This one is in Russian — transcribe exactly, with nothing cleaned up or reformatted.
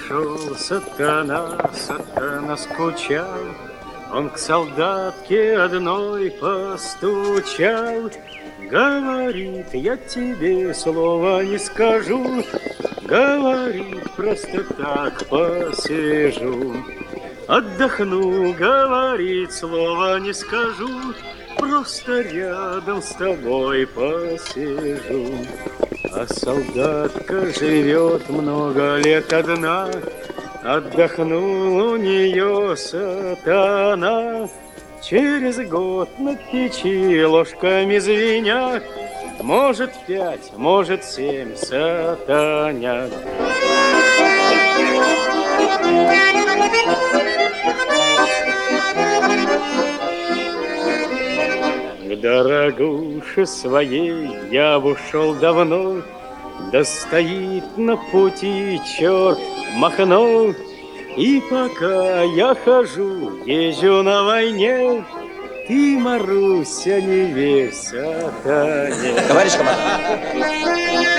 Пришел сатана, сатана скучал, он к солдатке одной постучал. Говорит, я тебе слова не скажу, говорит, просто так посижу. Отдохну, говорит, слова не скажу, просто рядом с тобой посижу. А солдатка живет много лет одна, отдохнул у нее сатана. Через год на печи ложками звенят, может пять, может семь сатанят. К дорогуше своей я ушел давно, да стоит на пути черт Махно. И пока я хожу, езжу на войне, ты, Маруся, не верь сатане. Товарищ командир.